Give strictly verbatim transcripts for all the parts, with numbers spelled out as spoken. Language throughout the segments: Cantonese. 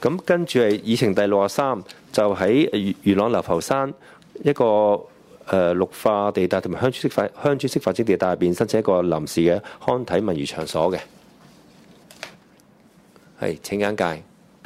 咁跟住係議程第六十三，就喺元朗流浮山一個誒綠化地帶同埋鄉村式發鄉村式發展地帶入邊申請一個臨時嘅康體文娛場所嘅。係請簡介。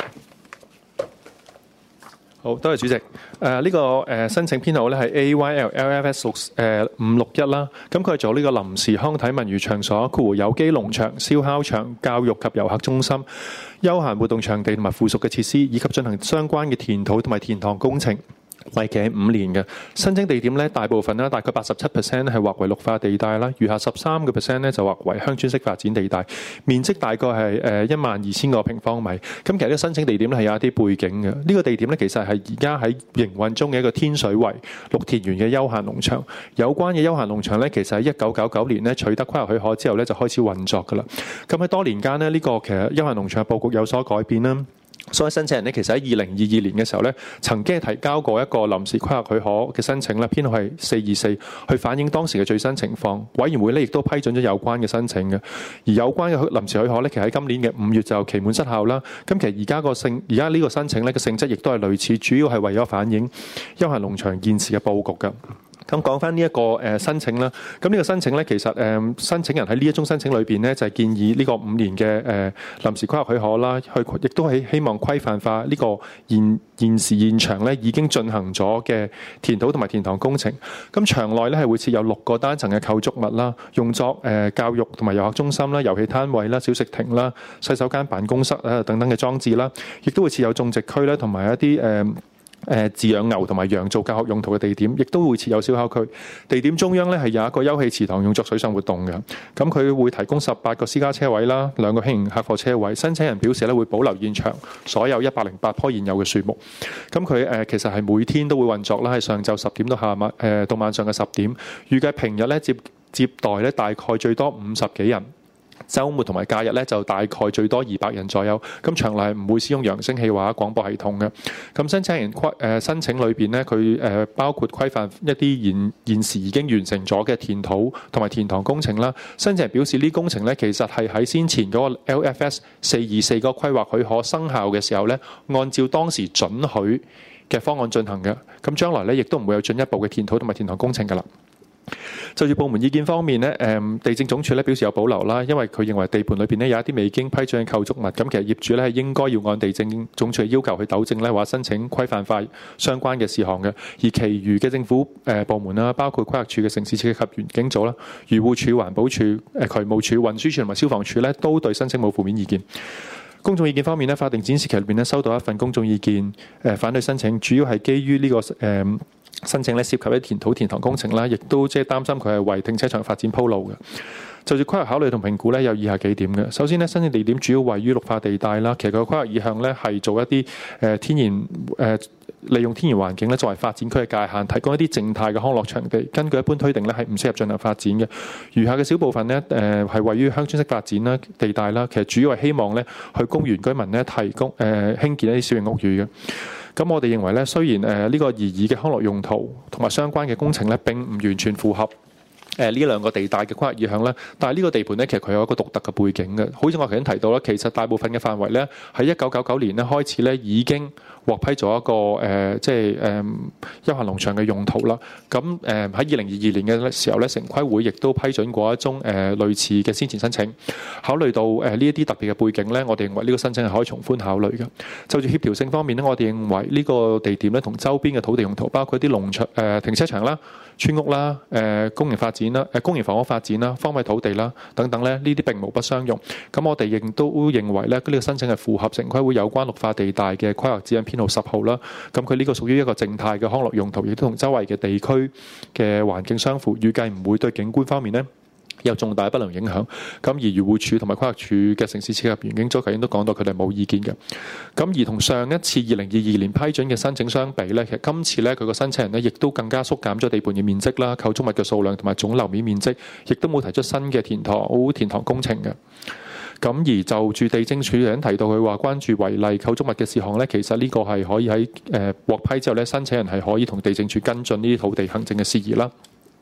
好，多謝主席。誒、呃、呢、這個誒、呃、申請編號咧係 A Y L L F S 六誒五六一啦。咁佢係做呢個臨時康體文娛場所，括弧有機農場、燒烤場、教育及遊客中心、休閒活動場地同埋附屬嘅設施，以及進行相關嘅填土同埋填塘工程。為期係五年嘅。申請地點咧，大部分啦，大概八十七 percent 係劃為綠化地帶啦，餘下十三個 percent 咧就劃為鄉村式發展地帶，面積大概係誒一萬二千個平方米。咁其實呢個申請地點咧係有一啲背景嘅。呢、這個地點咧其實係而家喺營運中嘅一個天水圍綠田園嘅休閒農場。有關嘅休閒農場咧，其實喺一九九九年咧取得規劃許可之後咧就開始運作㗎啦。咁喺多年間呢，呢、這個其實休閒農場嘅佈局有所改變啦。所以申請人咧，其實喺二零二二年嘅時候咧，曾經係提交過一個臨時規劃許可嘅申請咧，編號係四二四，去反映當時嘅最新情況。委員會咧亦都批准咗有關嘅申請嘅。而有關嘅臨時許可咧，其實喺今年嘅五月就期滿失效啦。咁其實而家個性，而家呢個申請咧嘅性質亦都係類似，主要係為咗反映休閒農場現時嘅佈局㗎。咁講翻呢一個誒申請啦，咁呢個申請咧，其實誒申請人喺呢一宗申請裏邊咧，就係建議呢個五年嘅誒臨時規劃許可啦，去亦都係希望規範化呢個現現時現場咧已經進行咗嘅填土同埋填塘工程。咁場內咧係會設有六個單層嘅構築物啦，用作誒教育同埋遊客中心啦、遊戲攤位啦、小食亭啦、洗手間、辦公室啊等等嘅裝置啦，亦都會設有種植區啦，同埋一啲誒。誒飼養牛同埋羊做教學用途嘅地點，亦都會設有燒烤區。地點中央咧係有一個休憩池塘，用作水上活動嘅。咁佢會提供十八個私家車位啦，兩個輕型客貨車位。申請人表示咧會保留現場所有一百零八棵現有嘅樹木。咁佢誒其實係每天都會運作啦，係上晝十點到下晚誒到晚上嘅十點。預計平日咧接接待咧大概最多五十幾人。週末同埋假日咧就大概最多二百人左右，咁場內係唔會使用揚聲器或者廣播系統嘅。咁申請人規誒申請裏邊咧，佢誒包括規範一啲現現時已經完成咗嘅填土同埋填塘工程啦。申請人表示呢工程咧其實係喺先前嗰個 L F S 四二四個規劃許可生效嘅時候咧，按照當時准許嘅方案進行嘅。咁將來咧亦都唔會有進一步嘅填土同埋填塘工程㗎啦。就住部門意見方面咧，誒地政總署咧表示有保留啦，因為佢認為地盤裏邊咧有一啲未經批准嘅構築物，咁其實業主咧係應該要按地政總署嘅要求去糾正咧，或者申請規範化相關嘅事項嘅。而其餘嘅政府誒部門啦，包括規劃署嘅城市設計及園境組啦、漁護署、環保署、誒渠務署、運輸署同埋消防署咧，都對申請冇負面意見。公眾意見方面咧，法定展示期裏邊咧收到一份公眾意見，誒反對申請，主要係基於呢個誒。申請咧涉及一填土填塘工程啦，亦都即係擔心佢係為停車場發展鋪路嘅。就住規劃考慮同評估咧，有以下幾點嘅。首先咧，申請地點主要位於綠化地帶啦，其實佢嘅規劃意向咧係做一啲誒天然誒、呃、利用天然環境咧作為發展區嘅界限，提供一啲靜態嘅康樂場地。根據一般推定咧係唔適合進行發展嘅。餘下嘅小部分咧誒係位於鄉村式發展啦地帶啦，其實主要係希望咧去供原居民咧提供誒、呃、興建一啲小型屋宇嘅。咁我哋認為咧，雖然誒呢個擬議嘅康樂用途同埋相關嘅工程咧並唔完全符合誒呢兩個地帶嘅規劃意向咧，但係呢個地盤咧其實佢有一個獨特嘅背景嘅。好似我頭先提到啦，其實大部分嘅範圍咧喺一九九九年咧開始咧已經獲批咗一個誒、呃、即係誒、呃、休閒農場嘅用途啦。咁誒喺二零二二年嘅時候咧，城規會亦都批准過一宗誒、呃、類似嘅先前申請。考慮到誒呢一啲特別嘅背景咧，我哋認為呢個申請係可以從寬考慮嘅。就住協調性方面咧，我哋認為呢個地點咧同周邊嘅土地用途，包括一啲農場、誒、呃、停車場啦、村屋啦、誒、呃、公營發展啦、誒、呃、公營房屋發展啦、荒廢土地啦等等咧，呢啲並無不相容。咁我哋亦都認為咧，呢、這個申請係符合城規會有關綠化地帶嘅規劃指引編號十號啦。咁佢呢個屬於一個靜態嘅康樂用途，亦都同周圍嘅地區嘅環境相符，預計唔會對景觀方面咧有重大不良影響。咁而漁護署同埋規劃署嘅城市設計及園境組頭先都講到佢哋冇意見嘅。咁而同上一次二零二二年批准嘅申請相比咧，其實今次咧佢個申請人咧亦都更加縮減咗地盤嘅面積啦、構築物嘅數量同埋總樓面面積，亦都冇提出新嘅填塘填塘工程嘅。咁而就住地政署有人提到佢話關注違例構築物嘅事項咧，其實呢個係可以喺誒獲批之後咧，申請人係可以同地政署跟進呢啲土地行政嘅事宜啦。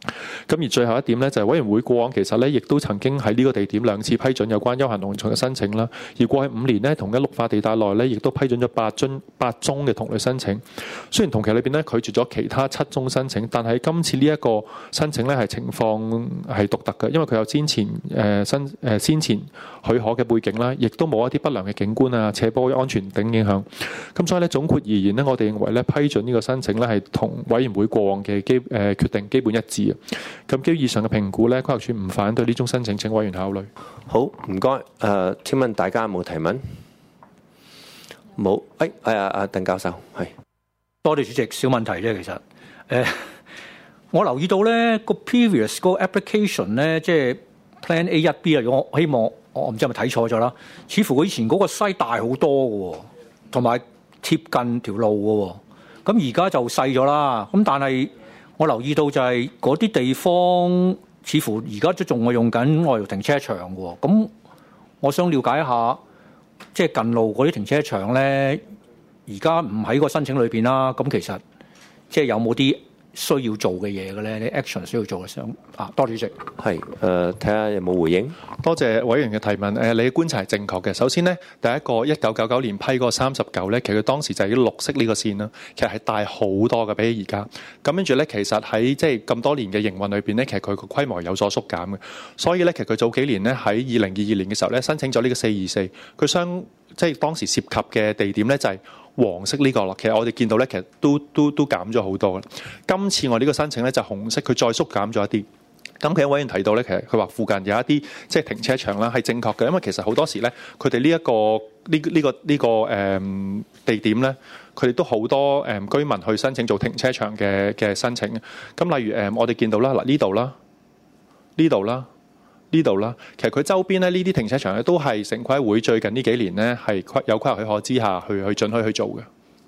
咁而最後一點咧，就係委員會過往其實咧，亦都曾經喺呢個地點兩次批准有關休閒農場嘅申請啦。而過去五年呢，同一綠化地帶內咧，亦都批准咗八宗八宗嘅同類申請。雖然同期裏邊咧拒絕咗其他七宗申請，但係今次呢一個申請咧係情況係獨特嘅，因為佢有先前誒新誒先前許可嘅背景啦，亦都冇一啲不良嘅景觀啊、斜坡安全等影響。咁所以咧總括而言呢，我哋認為咧批准呢個申請咧係同委員會過往嘅基誒、呃、決定基本一致。咁基於以上嘅評估咧，規劃署唔反對呢宗申請，請委員考慮。 好，唔該。誒、呃，請問大家有冇提問？冇。誒，係啊，阿鄧教授，係。 多謝主席，小問題啫，其實。誒、呃，我留意到咧個 previous 個 application 咧，即係 Plan A 一 B 啊，我希望我唔知係咪睇錯咗啦。似乎佢以前嗰個 size 大好多嘅喎，同埋貼近條路嘅喎。咁而家就細咗啦。咁但係我留意到就係嗰啲地方，似乎而家都仲係用緊外勞停車場喎。咁我想了解一下，即係近路嗰啲停車場咧，而家唔喺個申請裏邊啦。咁其實即係有冇啲需要做嘅嘢嘅咧？啲 action 需要做嘅想啊，多謝主席。 係誒，睇下有冇回應。 多謝委員嘅提問。誒，你嘅觀察係正確嘅。首先呢，第一個一九九九年批嗰個三十九咧，其實佢當時就係啲綠色呢個線啦，其實係大好多嘅比起而家。咁跟住咧，其實喺即係咁多年嘅營運裏邊咧，其實佢個規模有所縮減嘅。所以咧，其實佢早幾年咧喺二零二二年嘅時候咧，申請咗呢個四二四，佢相即係當時涉及嘅地點咧就係黃色呢個咯。其實我哋見到咧，其實都都都減咗好多啦。今次我呢個申請咧就紅色，佢再縮減咗一啲。咁其實委員提到咧，其實佢話附近有一啲即係停車場啦，係正確嘅，因為其實好多時咧，佢哋呢一個呢呢個呢個誒地點咧，佢哋都好多誒居民去申請做停車場嘅嘅申請。咁例如誒，我哋見到啦，嗱呢度啦，呢度啦，呢度啦，其實佢周邊咧呢啲停車場咧都係城規會最近呢幾年咧係規有規劃許可之下去去准許去做嘅。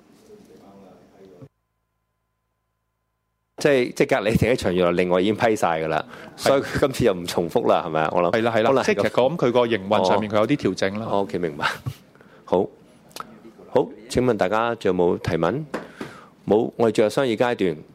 即係即係隔離停車場原來另外已經批晒㗎啦，所以佢今次又唔重複啦，係咪啊？我諗係啦係啦，即係其實講佢個營運上面佢有啲調整啦。 哦，OK，明白。好，好，請問大家仲有冇提問？冇，我哋進入商議階段。